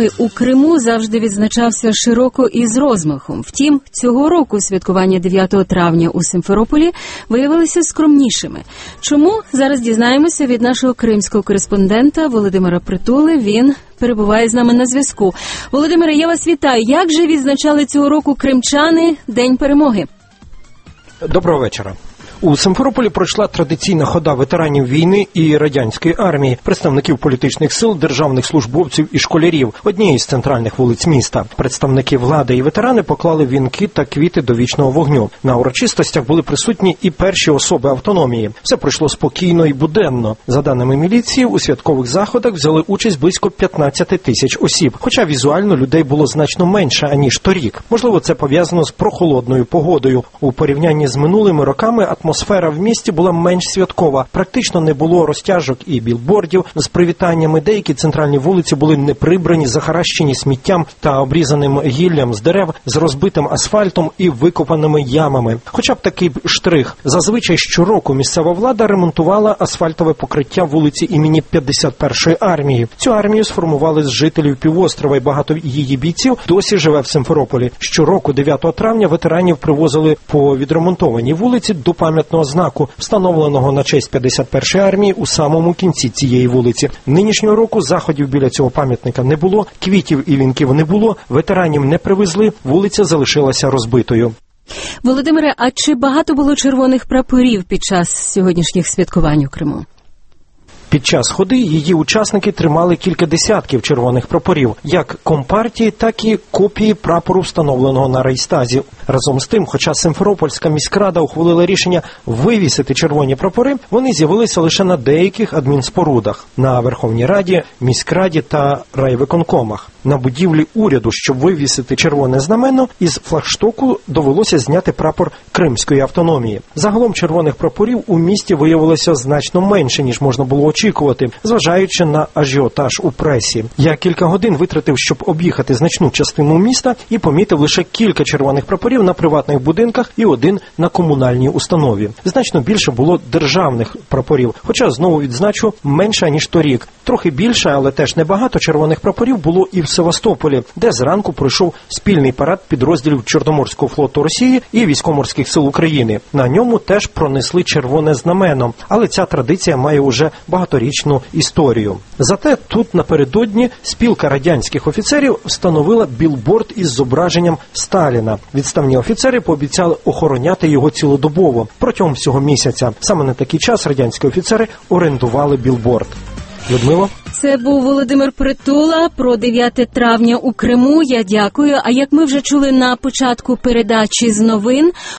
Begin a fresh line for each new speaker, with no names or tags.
перемоги у Криму завжди відзначався широко і з розмахом. Втім, цього року святкування 9 травня у Сімферополі виявилися скромнішими. Чому? Зараз дізнаємося від нашого кримського кореспондента Володимира Притули. Він перебуває з нами на зв'язку. Володимире, я вас вітаю. Як же відзначали цього року кримчани День перемоги?
Доброго вечора. У Сімферополі пройшла традиційна хода ветеранів війни і радянської армії, представників політичних сил, державних службовців і школярів однієї з центральних вулиць міста. Представники влади і ветерани поклали вінки та квіти до вічного вогню. На урочистостях були присутні і перші особи автономії. Все пройшло спокійно і буденно. За даними міліції, у святкових заходах взяли участь близько 15 тисяч осіб. Хоча візуально людей було значно менше, аніж торік. Можливо, це пов'язано з прохолодною погодою. У порівнянні з минулими роками атмосфера в місті була менш святкова. Практично не було розтяжок і білбордів з привітаннями. Деякі центральні вулиці були неприбрані, захаращені сміттям та обрізаним гіллям з дерев, з розбитим асфальтом і викопаними ямами. Хоча б такий штрих. Зазвичай щороку місцева влада ремонтувала асфальтове покриття вулиці імені 51-ї армії. Цю армію сформували з жителів півострова, і багато її бійців досі живе в Сімферополі. Щороку 9 травня ветеранів привозили по відремонтованій вулиці до пам'ятного знаку, встановленого на честь 51-ї армії у самому кінці цієї вулиці. Нинішнього року заходів біля цього пам'ятника не було, квітів і вінків не було, ветеранів не привезли, вулиця залишилася розбитою.
Володимире, а чи багато було червоних прапорів під час сьогоднішніх святкувань у Криму?
Під час ходи її учасники тримали кілька десятків червоних прапорів, як компартії, так і копії прапору, встановленого на Рейхстазі. Разом з тим, хоча Сімферопольська міськрада ухвалила рішення вивісити червоні прапори, вони з'явилися лише на деяких адмінспорудах – на Верховній Раді, міськраді та райвиконкомах. На будівлі уряду, щоб вивісити червоне знамено, із флагштоку довелося зняти прапор Кримської автономії. Загалом червоних прапорів у місті виявилося значно менше, ніж можна було очікувати, зважаючи на ажіотаж у пресі. Я кілька годин витратив, щоб об'їхати значну частину міста, і помітив лише кілька червоних прапорів на приватних будинках і один на комунальній установі. Значно більше було державних прапорів, хоча, знову відзначу, менше, ніж торік. Трохи більше, але теж небагато червоних прапорів було і в Севастополі, де зранку пройшов спільний парад підрозділів Чорноморського флоту Росії і Військово-морських сил України. На ньому теж пронесли червоне знамено, але ця традиція має уже багаторічну історію. Зате тут напередодні спілка радянських офіцерів встановила білборд із зображенням Сталіна. Відставні офіцери пообіцяли охороняти його цілодобово протягом всього місяця. Саме на такий час радянські офіцери орендували білборд. Людмило?
Це був Володимир Притула про 9 травня у Криму. Я дякую. А як ми вже чули на початку передачі з новин,